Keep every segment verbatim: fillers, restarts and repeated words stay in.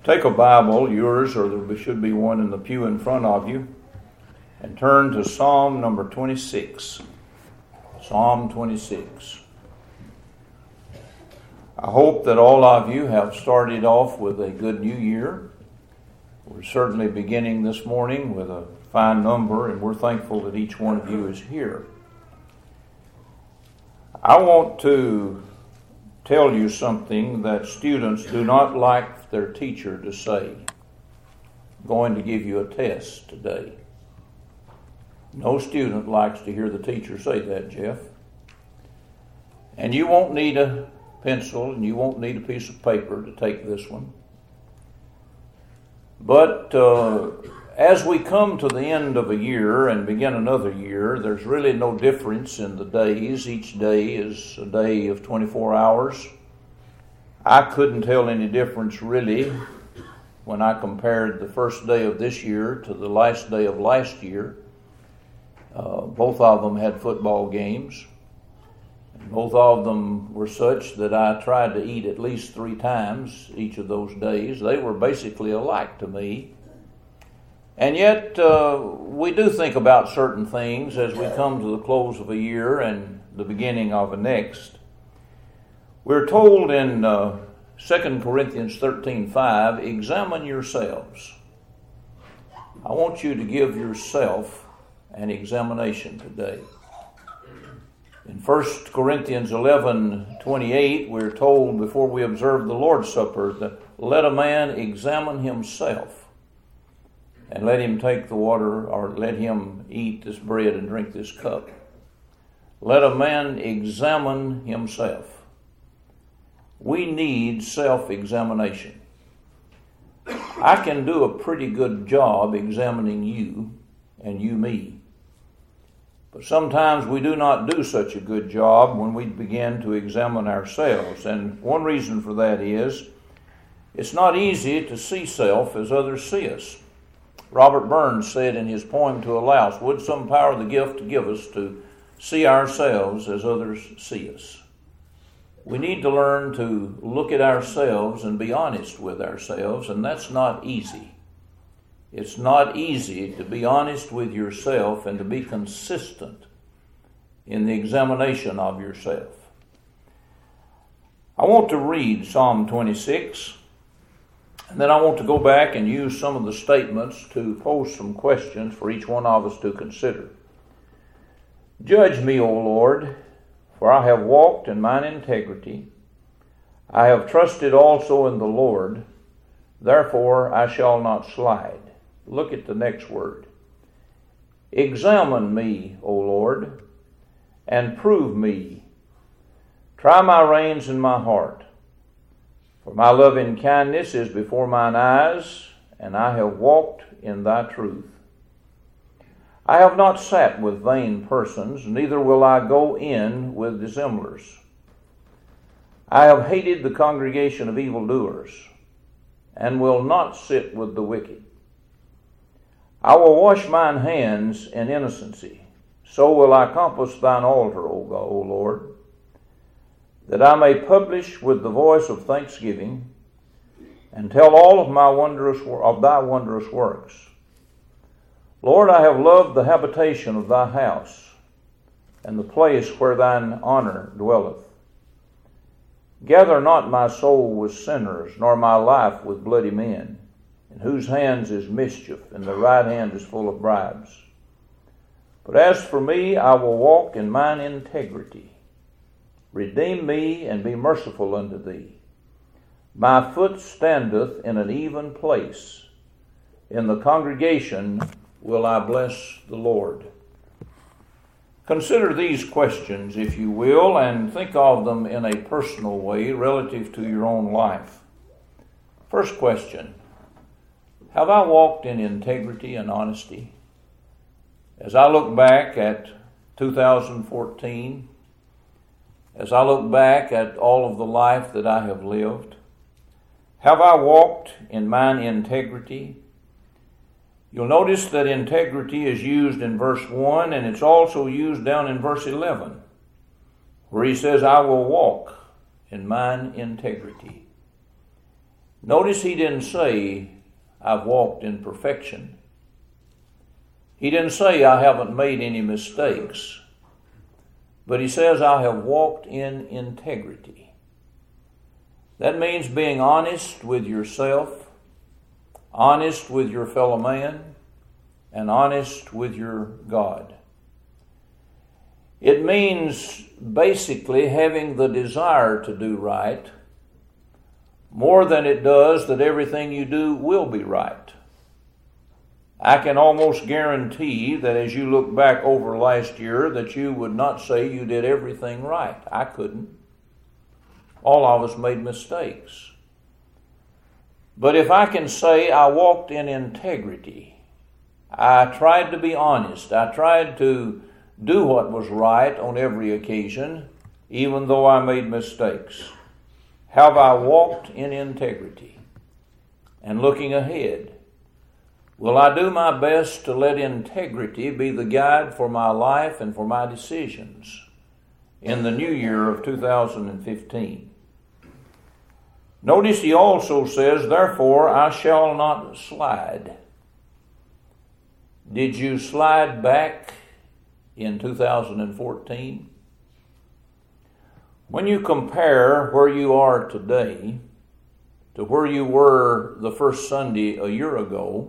Take a Bible, yours, or there should be one in the pew in front of you, and turn to Psalm number twenty-six. Psalm twenty-six. I hope that all of you have started off with a good new year. We're certainly beginning this morning with a fine number, and we're thankful that each one of you is here. I want to tell you something that students do not like their teacher to say. I'm going to give you a test today. No student likes to hear the teacher say that, Jeff. And you won't need a pencil and you won't need a piece of paper to take this one. But uh, as we come to the end of a year and begin another year, there's really no difference in the days. Each day is a day of twenty-four hours. I couldn't tell any difference really when I compared the first day of this year to the last day of last year. Uh, both of them had football games. And both of them were such that I tried to eat at least three times each of those days. They were basically alike to me. And yet, uh, we do think about certain things as we come to the close of a year and the beginning of a next. We're told in uh, Second Corinthians thirteen five, examine yourselves. I want you to give yourself an examination today. In First Corinthians eleven twenty-eight, we're told before we observe the Lord's Supper that let a man examine himself, and let him take the water, or let him eat this bread and drink this cup. Let a man examine himself. We need self-examination. I can do a pretty good job examining you and you me. But sometimes we do not do such a good job when we begin to examine ourselves. And one reason for that is it's not easy to see self as others see us. Robert Burns said in his poem to a louse, would some power the gift give us to see ourselves as others see us? We need to learn to look at ourselves and be honest with ourselves, and that's not easy. It's not easy to be honest with yourself and to be consistent in the examination of yourself. I want to read Psalm twenty-six, and then I want to go back and use some of the statements to pose some questions for each one of us to consider. Judge me, O Lord, for I have walked in mine integrity. I have trusted also in the Lord, therefore I shall not slide. Look at the next word. Examine me, O Lord, and prove me. Try my reins and my heart. For my loving kindness is before mine eyes, and I have walked in thy truth. I have not sat with vain persons, neither will I go in with dissemblers. I have hated the congregation of evildoers, and will not sit with the wicked. I will wash mine hands in innocency, so will I compass thine altar, O God, O Lord, that I may publish with the voice of thanksgiving, and tell all of my wondrous of thy wondrous works. Lord, I have loved the habitation of thy house, and the place where thine honor dwelleth. Gather not my soul with sinners, nor my life with bloody men, in whose hands is mischief, and the right hand is full of bribes. But as for me, I will walk in mine integrity. Redeem me, and be merciful unto thee. My foot standeth in an even place. In the congregation will I bless the Lord. Consider these questions, if you will, and think of them in a personal way relative to your own life. First question, have I walked in integrity and honesty? As I look back at two thousand fourteen, as I look back at all of the life that I have lived, have I walked in mine integrity? You'll notice that integrity is used in verse one, and it's also used down in verse eleven, where he says, I will walk in mine integrity. Notice he didn't say, I've walked in perfection. He didn't say, I haven't made any mistakes. But he says, I have walked in integrity. That means being honest with yourself, honest with your fellow man, and honest with your God. It means basically having the desire to do right more than it does that everything you do will be right. I can almost guarantee that as you look back over last year that you would not say you did everything right. I couldn't. All of us made mistakes. But if I can say I walked in integrity, I tried to be honest, I tried to do what was right on every occasion, even though I made mistakes. Have I walked in integrity? And looking ahead, will I do my best to let integrity be the guide for my life and for my decisions in the new year of two thousand fifteen? Notice he also says, therefore I shall not slide. Did you slide back in two thousand fourteen? When you compare where you are today to where you were the first Sunday a year ago,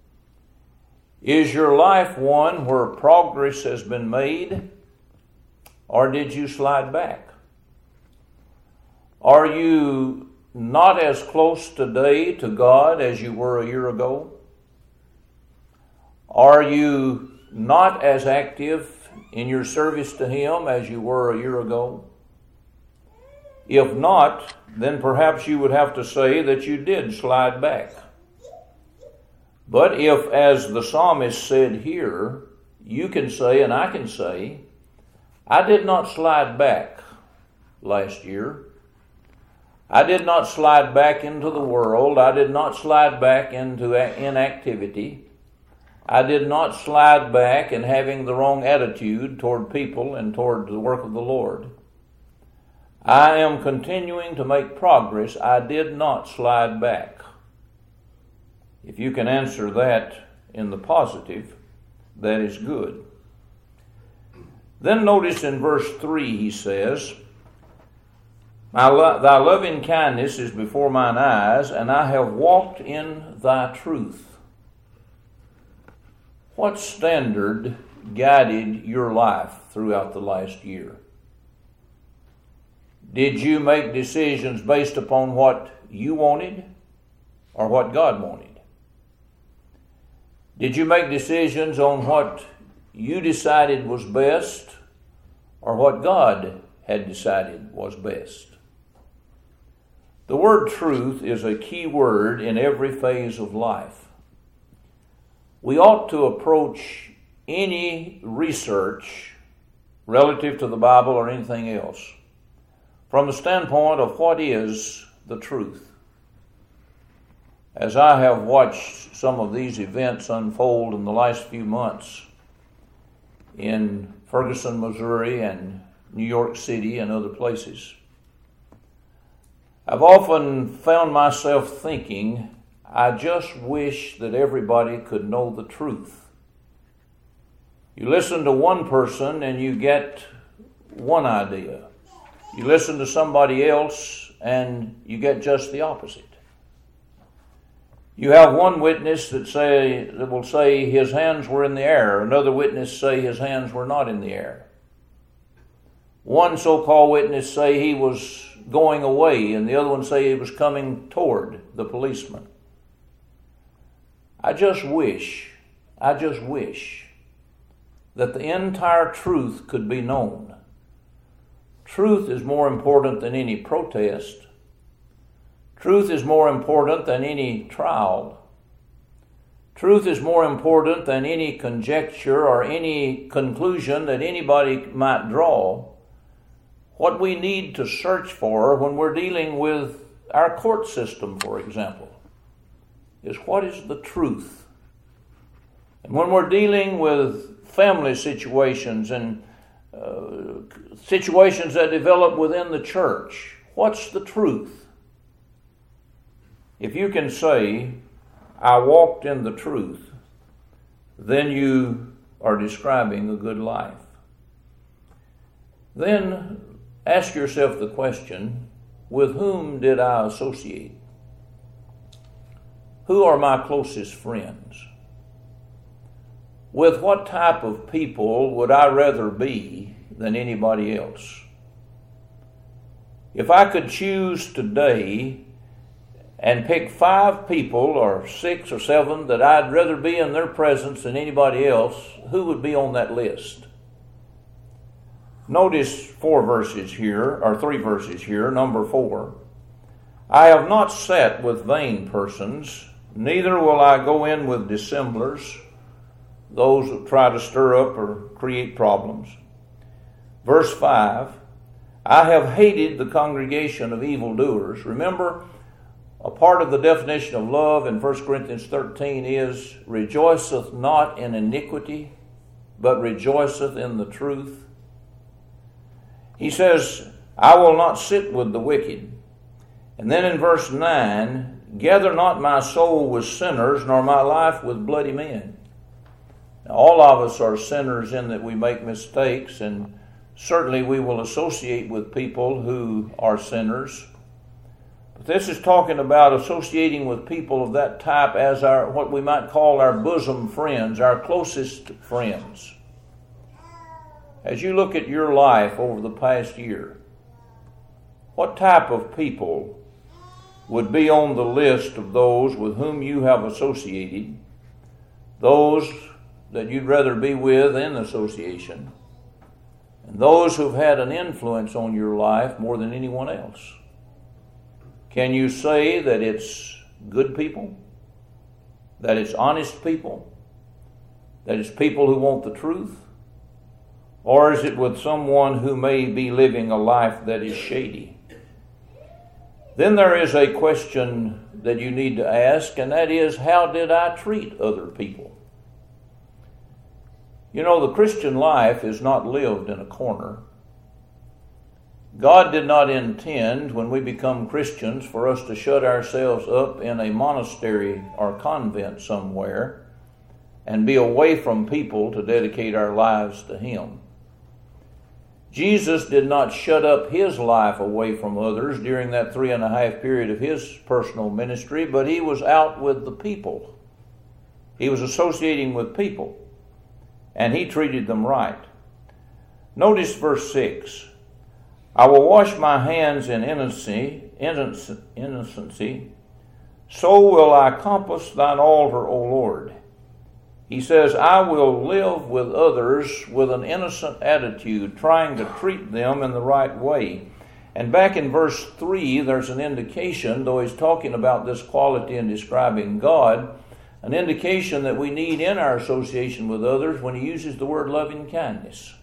is your life one where progress has been made, or did you slide back? Are you not as close today to God as you were a year ago? Are you not as active in your service to Him as you were a year ago? If not, then perhaps you would have to say that you did slide back. But if, as the psalmist said here, you can say, and I can say, I did not slide back last year. I did not slide back into the world. I did not slide back into inactivity. I did not slide back in having the wrong attitude toward people and toward the work of the Lord. I am continuing to make progress. I did not slide back. If you can answer that in the positive, that is good. Then notice in verse three he says, My lo- Thy loving kindness is before mine eyes, and I have walked in Thy truth. What standard guided your life throughout the last year? Did you make decisions based upon what you wanted or what God wanted? Did you make decisions on what you decided was best or what God had decided was best? The word truth is a key word in every phase of life. We ought to approach any research relative to the Bible or anything else from the standpoint of what is the truth. As I have watched some of these events unfold in the last few months in Ferguson, Missouri, and New York City and other places, I've often found myself thinking, I just wish that everybody could know the truth. You listen to one person and you get one idea. You listen to somebody else and you get just the opposite. You have one witness that say that will say his hands were in the air. Another witness say his hands were not in the air. One so-called witness say he was going away, and the other one say he was coming toward the policeman. I just wish, I just wish that the entire truth could be known. Truth is more important than any protest. Truth is more important than any trial. Truth is more important than any conjecture or any conclusion that anybody might draw. What we need to search for when we're dealing with our court system, for example, is what is the truth. And when we're dealing with family situations and uh, situations that develop within the church, what's the truth? If you can say, I walked in the truth, then you are describing a good life. Then ask yourself the question, with whom did I associate? Who are my closest friends? With what type of people would I rather be than anybody else? If I could choose today and pick five people or six or seven that I'd rather be in their presence than anybody else, who would be on that list? Notice four verses here, or three verses here, number four. I have not sat with vain persons, neither will I go in with dissemblers, those that try to stir up or create problems. Verse five, I have hated the congregation of evildoers. Remember, a part of the definition of love in First Corinthians thirteen is, rejoiceth not in iniquity, but rejoiceth in the truth. He says, I will not sit with the wicked. And then in verse nine, gather not my soul with sinners, nor my life with bloody men. Now, all of us are sinners in that we make mistakes, and certainly we will associate with people who are sinners. But this is talking about associating with people of that type as our, what we might call our bosom friends, our closest friends. As you look at your life over the past year, what type of people would be on the list of those with whom you have associated, those that you'd rather be with in association, and those who've had an influence on your life more than anyone else? Can you say that it's good people? That it's honest people? That it's people who want the truth? Or is it with someone who may be living a life that is shady? Then there is a question that you need to ask, and that is, how did I treat other people? You know, the Christian life is not lived in a corner. God did not intend, when we become Christians, for us to shut ourselves up in a monastery or convent somewhere and be away from people to dedicate our lives to Him. Jesus did not shut up His life away from others during that three and a half period of His personal ministry, but He was out with the people. He was associating with people, and He treated them right. Notice verse six. I will wash my hands in innocency, innocency, so will I compass thine altar, O Lord. He says, I will live with others with an innocent attitude, trying to treat them in the right way. And back in verse three, there's an indication, though he's talking about this quality and describing God, an indication that we need in our association with others when he uses the word loving kindness.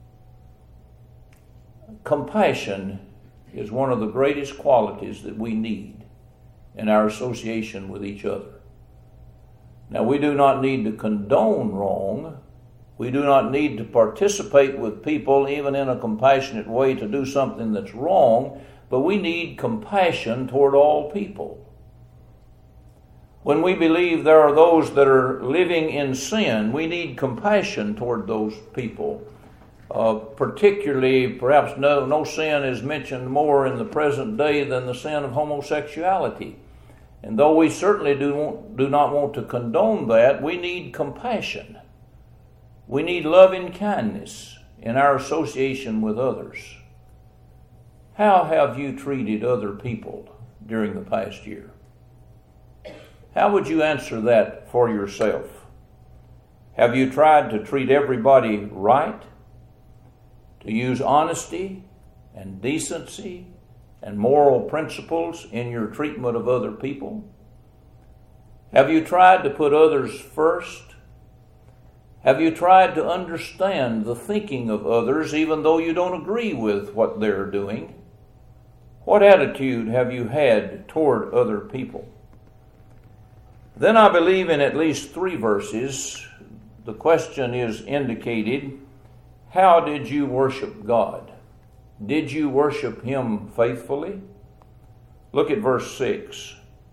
Compassion is one of the greatest qualities that we need in our association with each other. Now, we do not need to condone wrong. We do not need to participate with people, even in a compassionate way, to do something that's wrong, but we need compassion toward all people. When we believe there are those that are living in sin, we need compassion toward those people. Uh, particularly, perhaps no, no sin is mentioned more in the present day than the sin of homosexuality. And though we certainly do, do not want to condone that, we need compassion. We need loving kindness in our association with others. How have you treated other people during the past year? How would you answer that for yourself? Have you tried to treat everybody right? To use honesty and decency and moral principles in your treatment of other people? Have you tried to put others first? Have you tried to understand the thinking of others even though you don't agree with what they're doing? What attitude have you had toward other people? Then I believe in at least three verses, the question is indicated, how did you worship God? Did you worship Him faithfully? Look at verse six.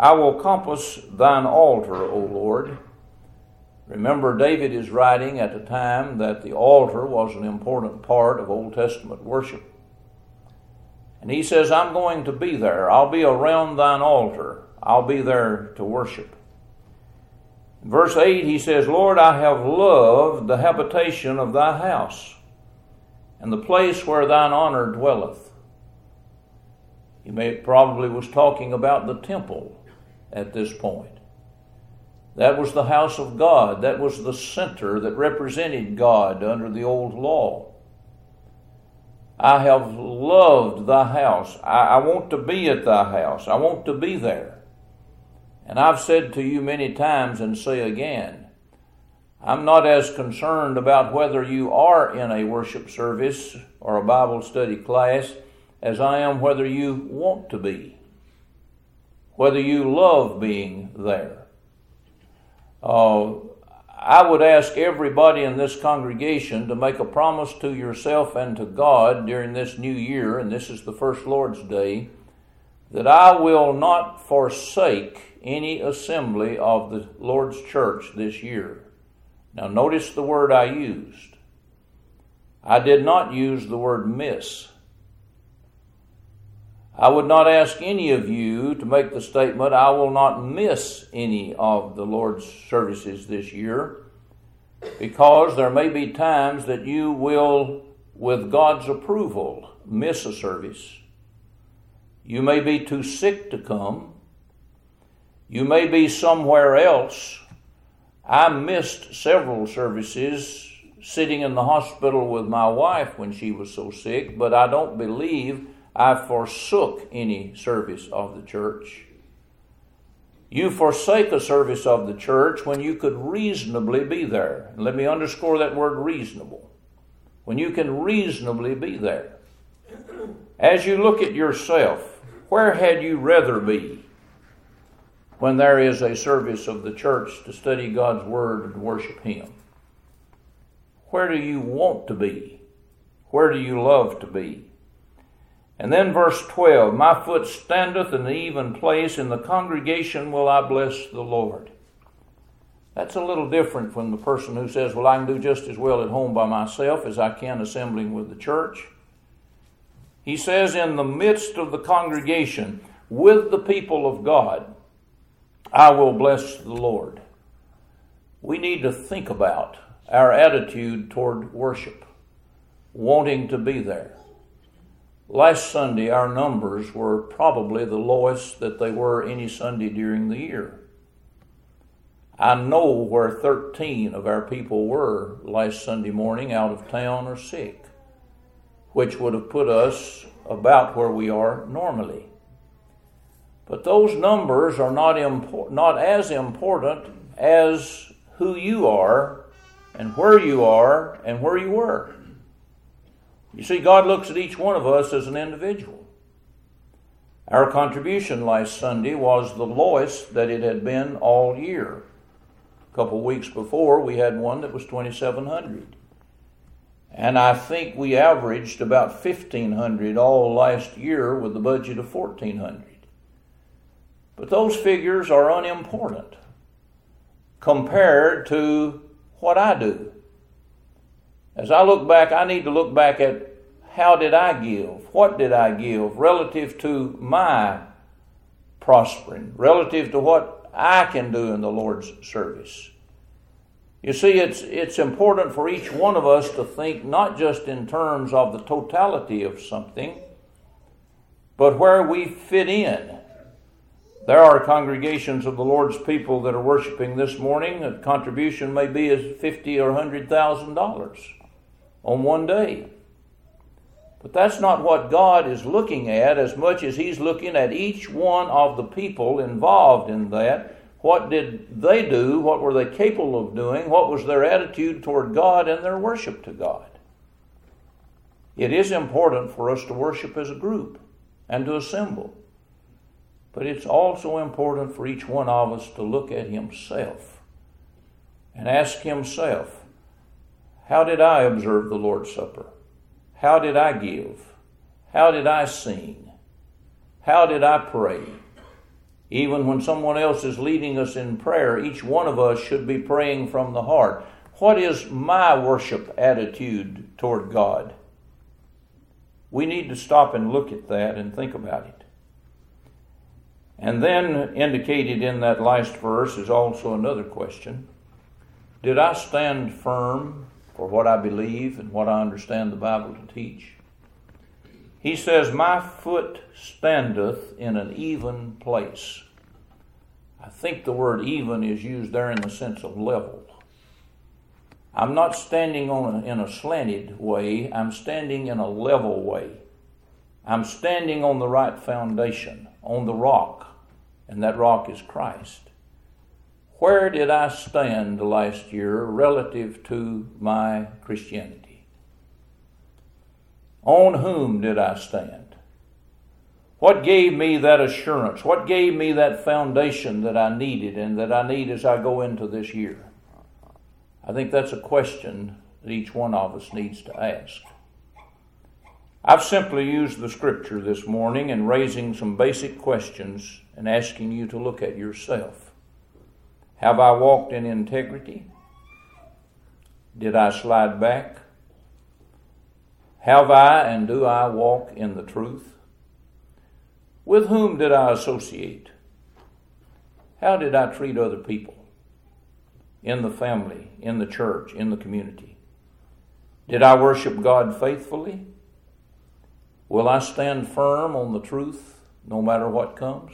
I will compass thine altar, O Lord. Remember, David is writing at a time that the altar was an important part of Old Testament worship. And he says, I'm going to be there. I'll be around thine altar. I'll be there to worship. In verse eight, he says, Lord, I have loved the habitation of thy house, and the place where thine honor dwelleth. He may probably was talking about the temple at this point. That was the house of God. That was the center that represented God under the old law. I have loved thy house. I, I want to be at thy house. I want to be there. And I've said to you many times and say again, I'm not as concerned about whether you are in a worship service or a Bible study class as I am whether you want to be, whether you love being there. Uh, I would ask everybody in this congregation to make a promise to yourself and to God during this new year, and this is the first Lord's Day, that I will not forsake any assembly of the Lord's church this year. Now notice the word I used. I did not use the word miss. I would not ask any of you to make the statement, I will not miss any of the Lord's services this year, because there may be times that you will, with God's approval, miss a service. You may be too sick to come. You may be somewhere else. I missed several services sitting in the hospital with my wife when she was so sick, but I don't believe I forsook any service of the church. You forsake a service of the church when you could reasonably be there. Let me underscore that word reasonable. When you can reasonably be there. As you look at yourself, where had you rather be when there is a service of the church to study God's Word and worship Him? Where do you want to be? Where do you love to be? And then verse twelve, my foot standeth in the even place, in the congregation will I bless the Lord. That's a little different from the person who says, well, I can do just as well at home by myself as I can assembling with the church. He says, in the midst of the congregation, with the people of God, I will bless the Lord. We need to think about our attitude toward worship, wanting to be there. Last Sunday, our numbers were probably the lowest that they were any Sunday during the year. I know where thirteen of our people were last Sunday morning out of town or sick, which would have put us about where we are normally. But those numbers are not impor- not as important as who you are and where you are and where you were. You see, God looks at each one of us as an individual. Our contribution last Sunday was the lowest that it had been all year. A couple of weeks before, we had one that was twenty-seven hundred. And I think we averaged about fifteen hundred all last year with a budget of fourteen hundred. But those figures are unimportant compared to what I do. As I look back, I need to look back at how did I give? What did I give relative to my prospering, relative to what I can do in the Lord's service? You see, it's it's important for each one of us to think not just in terms of the totality of something, but where we fit in. There are congregations of the Lord's people that are worshiping this morning. A contribution may be as fifty or one hundred thousand dollars on one day. But that's not what God is looking at as much as He's looking at each one of the people involved in that. What did they do? What were they capable of doing? What was their attitude toward God and their worship to God? It is important for us to worship as a group and to assemble. But it's also important for each one of us to look at himself and ask himself, how did I observe the Lord's Supper? How did I give? How did I sing? How did I pray? Even when someone else is leading us in prayer, each one of us should be praying from the heart. What is my worship attitude toward God? We need to stop and look at that and think about it. And then indicated in that last verse is also another question. Did I stand firm for what I believe and what I understand the Bible to teach? He says, my foot standeth in an even place. I think the word even is used there in the sense of level. I'm not standing on a, in a slanted way. I'm standing in a level way. I'm standing on the right foundation, on the rock, and that rock is Christ. Where did I stand last year relative to my Christianity? On whom did I stand? What gave me that assurance? What gave me that foundation that I needed and that I need as I go into this year? I think that's a question that each one of us needs to ask. I've simply used the scripture this morning in raising some basic questions and asking you to look at yourself. Have I walked in integrity? Did I slide back? Have I and do I walk in the truth? With whom did I associate? How did I treat other people? In the family, in the church, in the community? Did I worship God faithfully? Will I stand firm on the truth no matter what comes?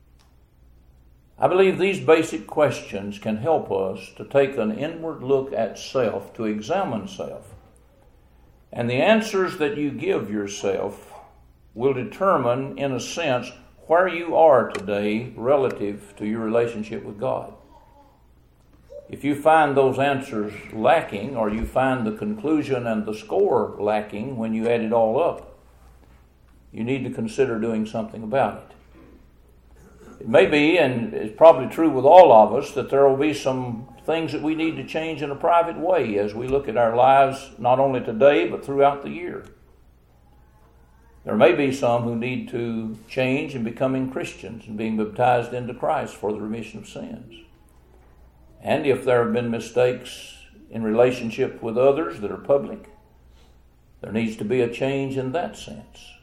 I believe these basic questions can help us to take an inward look at self, to examine self. And the answers that you give yourself will determine, in a sense, where you are today relative to your relationship with God. If you find those answers lacking, or you find the conclusion and the score lacking when you add it all up, you need to consider doing something about it. It may be, and it's probably true with all of us, that there will be some things that we need to change in a private way as we look at our lives, not only today, but throughout the year. There may be some who need to change in becoming Christians and being baptized into Christ for the remission of sins. And if there have been mistakes in relationship with others that are public, there needs to be a change in that sense.